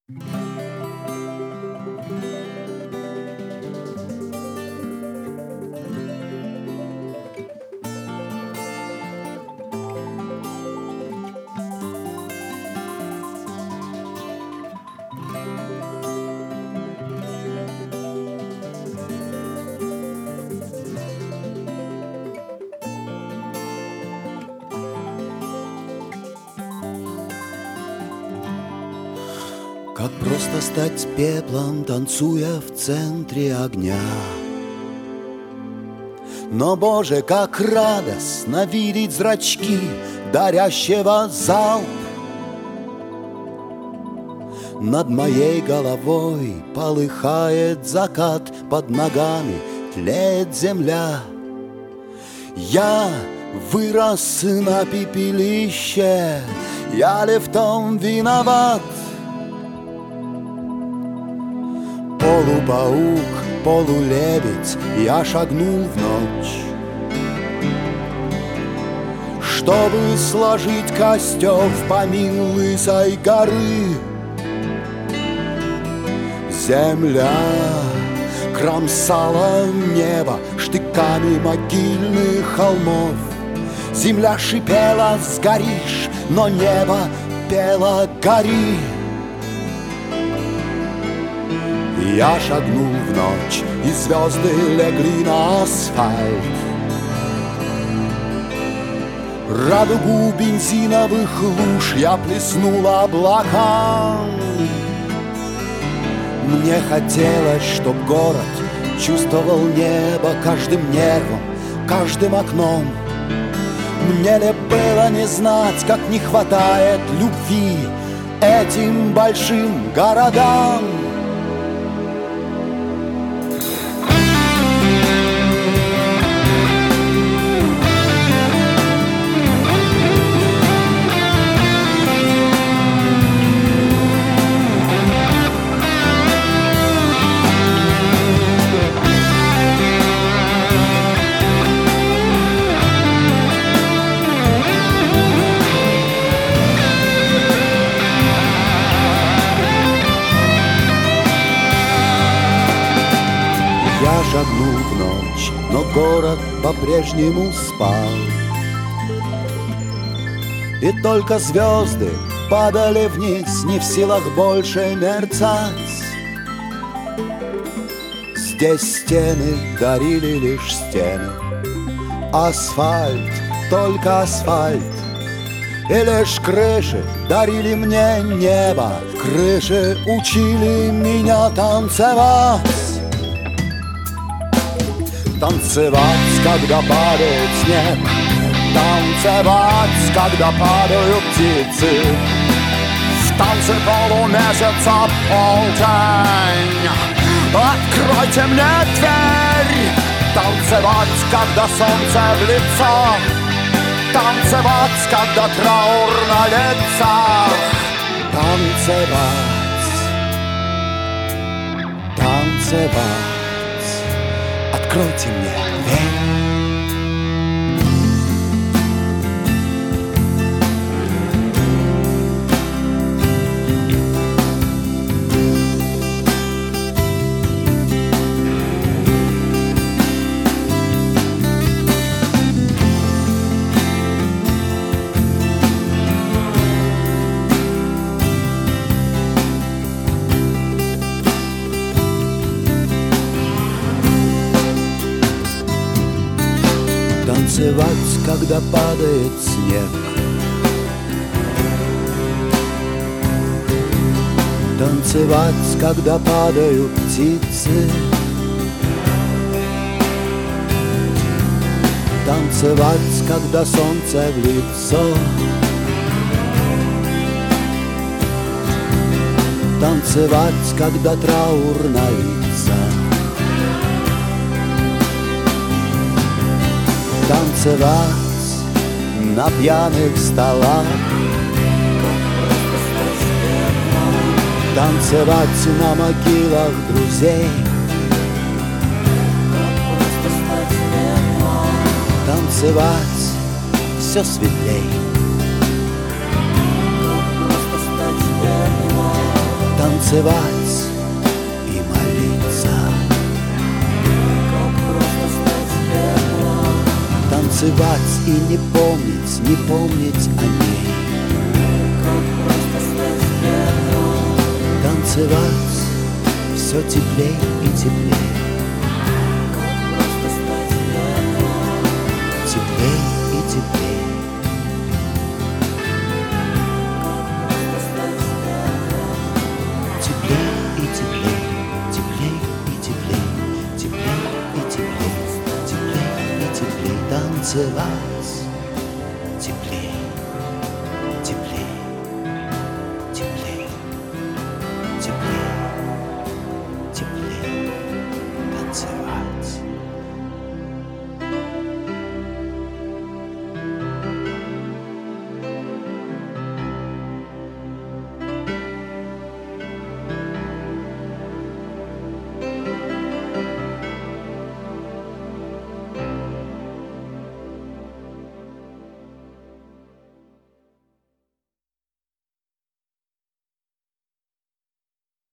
Как просто стать пеплом, танцуя в центре огня. Но, Боже, как радостно видеть зрачки дарящего залп. Над моей головой полыхает закат, под ногами тлеет земля. Я вырос на пепелище, я ли в том виноват? Полупаук, полулебедь, я шагнул в ночь, чтобы сложить костер в помин лысой горы. Земля кромсала небо штыками могильных холмов. Земля шипела: сгоришь, но небо пело: гори. Я шагнул в ночь, и звезды легли на асфальт. Радугу бензиновых луж я плеснул облакам. Мне хотелось, чтоб город чувствовал небо каждым нервом, каждым окном. Мне ли было не знать, как не хватает любви этим большим городам? Шагнул в ночь, но город по-прежнему спал. И только звезды падали вниз, не в силах больше мерцать. Здесь стены дарили лишь стены, асфальт, только асфальт. И лишь крыши дарили мне небо, крыши учили меня танцевать. Танцевать, когда падает снег, танцевать, когда падают птицы. В танце полумесяца полдень. Откройте мне дверь. Танцевать, когда солнце в лицо, танцевать, когда траур на лицах. Танцевать, танцевать. Откройте мне дверь. Танцевать, когда падает снег, танцевать, когда падают птицы, танцевать, когда солнце в лицо, танцевать, когда траур на лицах. Танцевать на пьяных столах, танцевать на могилах друзей, танцевать все светлей, танцевать и молиться. Танцевать и не помнить о ней. Танцевать все теплей и теплей. Теплей и теплей. Теплей и теплей. Теплей и теплей. Теплей и теплей. Теплей и теплей. Танцевать